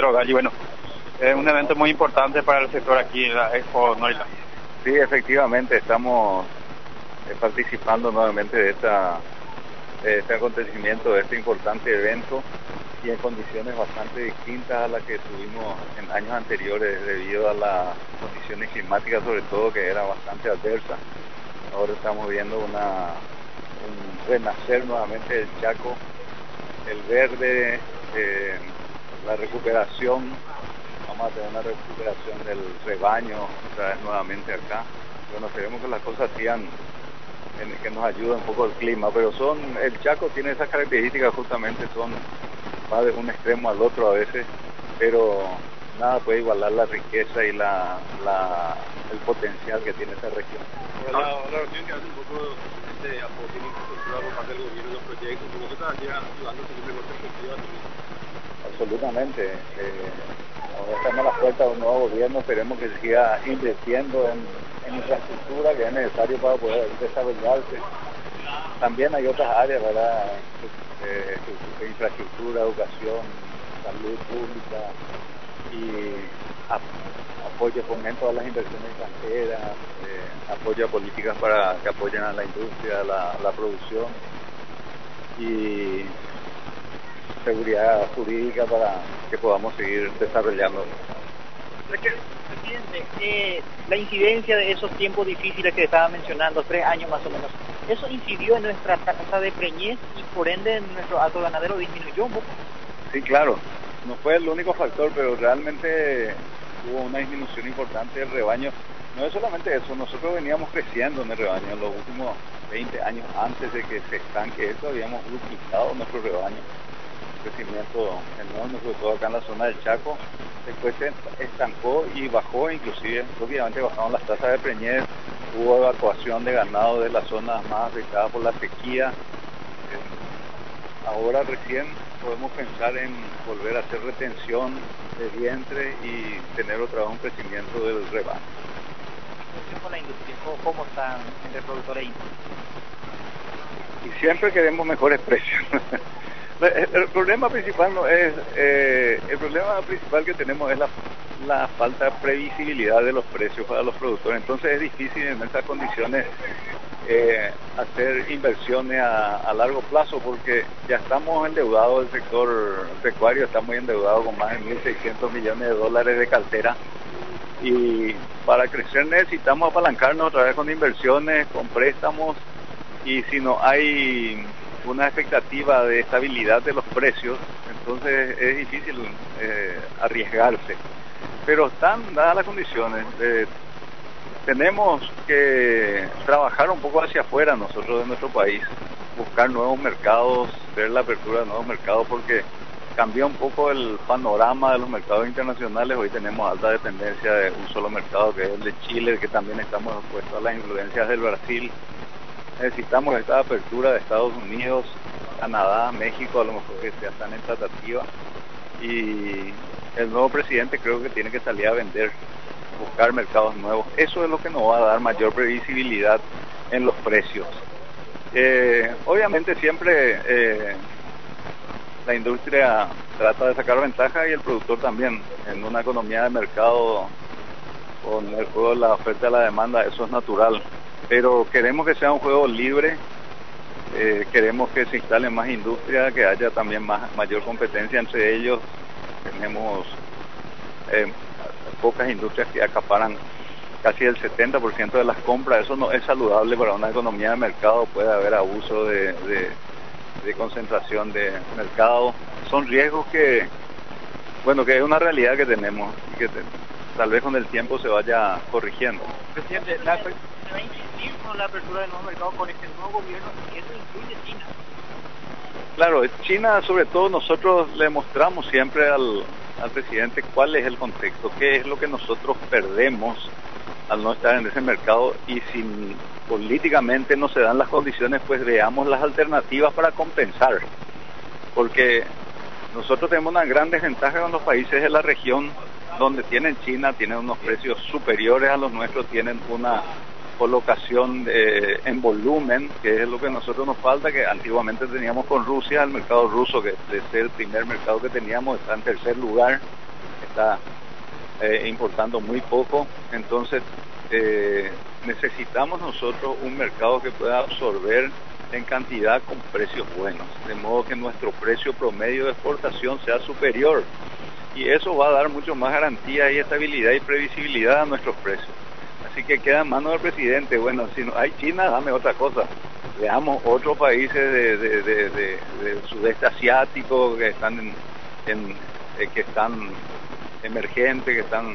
Pedro Galli. Bueno, es un evento muy importante para el sector aquí en la Expo Noila. Sí, efectivamente, estamos participando nuevamente de este acontecimiento, de este importante evento, y en condiciones bastante distintas a las que tuvimos en años anteriores debido a las condiciones climáticas, sobre todo, que eran bastante adversas. Ahora estamos viendo un renacer nuevamente del Chaco, el verde, la recuperación. Vamos a tener una recuperación del rebaño otra vez nuevamente acá. Bueno, queremos que las cosas sigan, que nos ayude un poco el clima, pero el Chaco tiene esas características, justamente va de un extremo al otro a veces, pero nada puede igualar la riqueza y el potencial que tiene esa región. La región que hace un poco de apoyo en infraestructura por parte del gobierno, los proyectos, como que está ayudando a tener mejor perspectiva también. Absolutamente. Ahora estamos a las puertas de un nuevo gobierno, esperemos que siga invirtiendo en infraestructura que es necesario para poder desarrollarse. También hay otras áreas, ¿verdad? Infraestructura, educación, salud pública y apoyo, fomento a las inversiones extranjeras, apoyo a políticas para que apoyen a la industria, la producción y seguridad jurídica para que podamos seguir desarrollando. Presidente, la incidencia de esos tiempos difíciles que estaba mencionando, 3 años más o menos, ¿eso incidió en nuestra tasa de preñez y por ende en nuestro hato ganadero disminuyó un poco? Sí, claro, no fue el único factor, pero realmente hubo una disminución importante del rebaño. No es solamente eso, nosotros veníamos creciendo en el rebaño en los últimos 20 años antes de que se estanque esto, habíamos duplicado nuestro rebaño. Crecimiento enorme, sobre todo acá en la zona del Chaco. Después se estancó y bajó, inclusive, obviamente bajaron las tasas de preñez, hubo evacuación de ganado de las zonas más afectadas por la sequía. Ahora recién podemos pensar en volver a hacer retención de vientre y tener otra vez un crecimiento del rebaño. Con la industria, ¿cómo están entre productores e industria? Y siempre queremos mejores precios. El problema principal no es el problema principal que tenemos es la falta de previsibilidad de los precios para los productores. Entonces es difícil en estas condiciones hacer inversiones a largo plazo, porque ya estamos endeudados, el sector pecuario está muy endeudado con más de 1.600 millones de dólares de cartera, y para crecer necesitamos apalancarnos otra vez con inversiones, con préstamos, y si no hay una expectativa de estabilidad de los precios, entonces es difícil arriesgarse. Pero están dadas las condiciones. Tenemos que trabajar un poco hacia afuera nosotros de nuestro país, buscar nuevos mercados, ver la apertura de nuevos mercados, porque cambió un poco el panorama de los mercados internacionales. Hoy tenemos alta dependencia de un solo mercado, que es el de Chile, que también estamos expuestos a las influencias del Brasil. Necesitamos esta apertura de Estados Unidos, Canadá, México, a lo mejor que ya están en tratativa, y el nuevo presidente creo que tiene que salir a vender, buscar mercados nuevos. Eso es lo que nos va a dar mayor previsibilidad en los precios. Obviamente siempre la industria trata de sacar ventaja y el productor también. En una economía de mercado, con el juego de la oferta y la demanda, eso es natural. Pero queremos que sea un juego libre, queremos que se instale más industria, que haya también mayor competencia entre ellos. Tenemos pocas industrias que acaparan casi el 70% de las compras. Eso no es saludable para una economía de mercado. Puede haber abuso de concentración de mercado. Son riesgos que es una realidad que tenemos y que tal vez con el tiempo se vaya corrigiendo. Presidente, se va a insistir con la apertura de nuevos mercados con este nuevo gobierno, y eso incluye China. Claro, China, sobre todo, nosotros le mostramos siempre al presidente cuál es el contexto, qué es lo que nosotros perdemos al no estar en ese mercado, y si políticamente no se dan las condiciones, pues veamos las alternativas para compensar, porque nosotros tenemos una gran desventaja con los países de la región donde tienen China, tienen unos precios superiores a los nuestros, tienen una colocación en volumen, que es lo que a nosotros nos falta, que antiguamente teníamos con Rusia. El mercado ruso, que de ser el primer mercado que teníamos, está en tercer lugar, está importando muy poco. Entonces necesitamos nosotros un mercado que pueda absorber en cantidad con precios buenos, de modo que nuestro precio promedio de exportación sea superior, y eso va a dar mucho más garantía y estabilidad y previsibilidad a nuestros precios. Así que queda en manos del presidente. Bueno, si no hay China, dame otra cosa. Veamos otros países del sudeste asiático que están que están emergentes,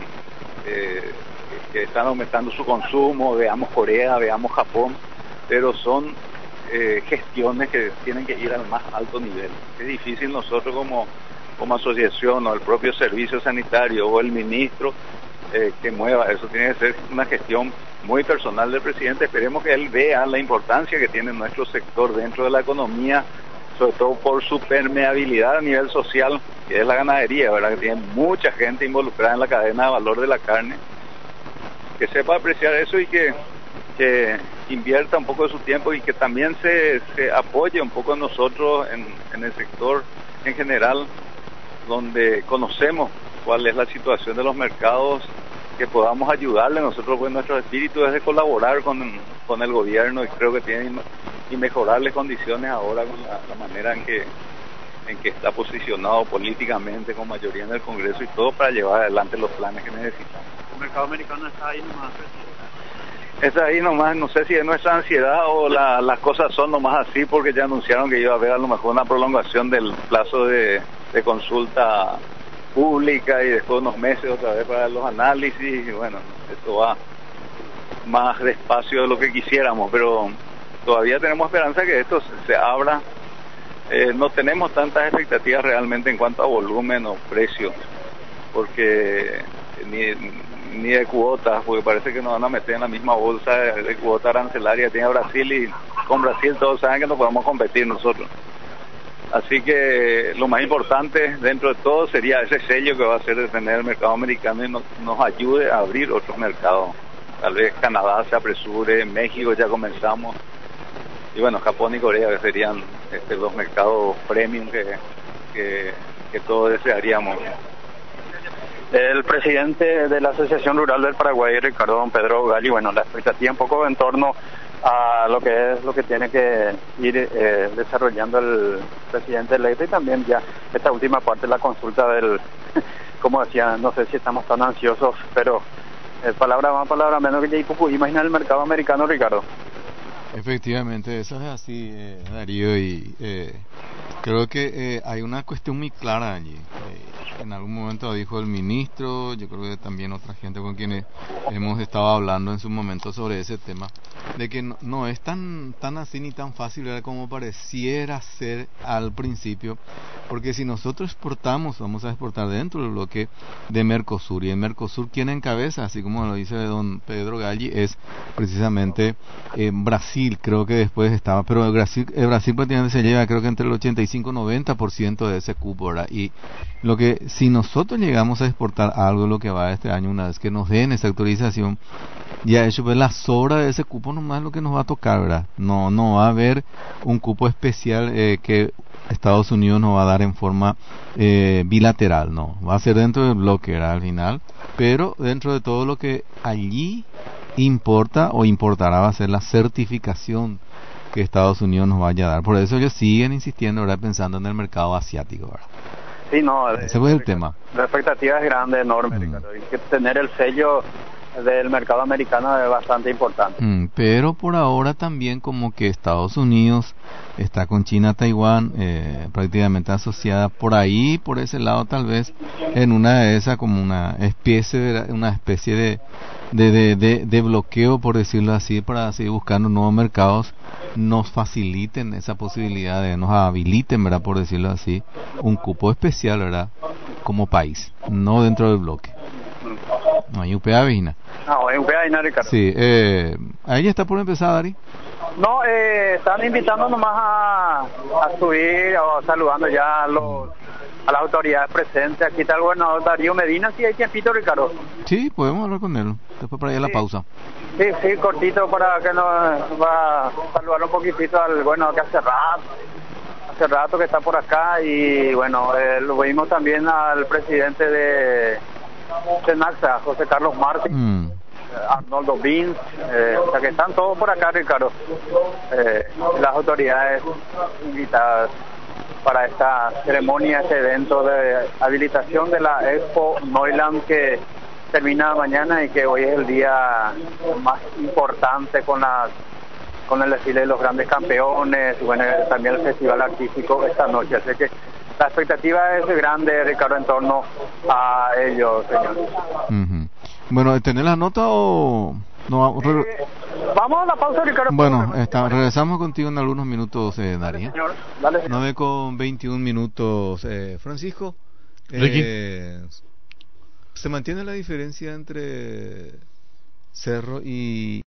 que están aumentando su consumo. Veamos Corea, veamos Japón, pero son gestiones que tienen que ir al más alto nivel. Es difícil nosotros como asociación o el propio servicio sanitario o el ministro que mueva eso. Tiene que ser una gestión muy personal del presidente. Esperemos que él vea la importancia que tiene nuestro sector dentro de la economía, sobre todo por su permeabilidad a nivel social, que es la ganadería, ¿verdad? Que tiene mucha gente involucrada en la cadena de valor de la carne, que sepa apreciar eso y que invierta un poco de su tiempo, y que también se apoye un poco en nosotros en el sector en general, donde conocemos cuál es la situación de los mercados, que podamos ayudarle. Nosotros, pues, nuestro espíritu es de colaborar con el gobierno, y creo que tienen y mejorarles condiciones ahora con la manera en que está posicionado políticamente, con mayoría en el Congreso y todo, para llevar adelante los planes que necesitamos. El mercado americano está ahí nomás, está ahí nomás. No sé si es nuestra ansiedad o las cosas son nomás así, porque ya anunciaron que iba a haber a lo mejor una prolongación del plazo de consulta pública, y después unos meses otra vez para los análisis, y bueno, esto va más despacio de lo que quisiéramos, pero todavía tenemos esperanza que esto se abra. No tenemos tantas expectativas realmente en cuanto a volumen o precio, porque ni de cuotas, porque parece que nos van a meter en la misma bolsa de cuota arancelaria que tiene Brasil, y con Brasil todos saben que no podemos competir nosotros. Así que lo más importante dentro de todo sería ese sello que va a hacer defender el mercado americano y nos ayude a abrir otros mercados. Tal vez Canadá se apresure, México ya comenzamos, y bueno, Japón y Corea, que serían dos mercados premium que todos desearíamos. El presidente de la Asociación Rural del Paraguay, Ricardo Don Pedro Galli, bueno, la expectativa un poco en torno a lo que tiene que ir desarrollando el presidente electo, y también ya esta última parte de la consulta como decía, no sé si estamos tan ansiosos, pero palabra más, palabra menos, que ya imagina el mercado americano, Ricardo. Efectivamente, eso es así, Darío, y creo que hay una cuestión muy clara allí. En algún momento dijo el ministro, yo creo que también otra gente con quienes hemos estado hablando en su momento sobre ese tema, de que no es tan así ni tan fácil, ¿verdad?, como pareciera ser al principio, porque si nosotros exportamos, vamos a exportar dentro del bloque de Mercosur, y en Mercosur quien encabeza, así como lo dice don Pedro Galli, es precisamente Brasil. Creo que después estaba, pero Brasil prácticamente se lleva, creo que entre el 85-90% de ese cupo, ¿verdad? Y lo que, si nosotros llegamos a exportar algo, lo que va este año, una vez que nos den esa autorización, ya hecho, pues la sobra de ese cupo nomás es lo que nos va a tocar, ¿verdad? No va a haber un cupo especial que Estados Unidos nos va a dar en forma bilateral, no, va a ser dentro del bloque, ¿verdad?, al final, pero dentro de todo lo que allí importa o importará va a ser la certificación que Estados Unidos nos vaya a dar. Por eso ellos siguen insistiendo, ¿verdad?, pensando en el mercado asiático, ¿verdad? Sí, no, ese fue el tema. La expectativa es grande, enorme, Ricardo, y que tener el sello del mercado americano es bastante importante. Pero por ahora también como que Estados Unidos está con China, Taiwán prácticamente asociada por ahí, por ese lado, tal vez en una de esas, como una especie de bloqueo, por decirlo así, para seguir buscando nuevos mercados, nos faciliten esa posibilidad, nos habiliten, ¿verdad?, por decirlo así, un cupo especial, ¿verdad?, como país, no dentro del bloque. No hay UPA, Vigina. No, hay UPA, Ricardo. Sí, ahí está por empezar, Dari. No, están invitando nomás a subir, o saludando ya a las autoridades presentes. Aquí está el gobernador Darío Medina, si hay tiempito, Ricardo. Sí, podemos hablar con él, después para ir a la pausa. Sí, cortito, para que nos va a saludar un poquitito al gobernador, que hace rato que está por acá, y bueno, lo vimos también al presidente de Tenaxa, José Carlos Martín, Arnoldo Bins, o sea que están todos por acá, Ricardo, las autoridades invitadas para esta ceremonia, este evento de habilitación de la Expo Neuland que termina mañana y que hoy es el día más importante con el desfile de los grandes campeones y bueno, también el festival artístico esta noche, así que la expectativa es grande, Ricardo, en torno a ellos, señor. Bueno, ¿tenés la nota o no? Vamos a la pausa, Ricardo. Bueno, regresamos contigo en algunos minutos, Dari. Señor. Dale, señor. 9:21. Francisco, ¿se mantiene la diferencia entre Cerro y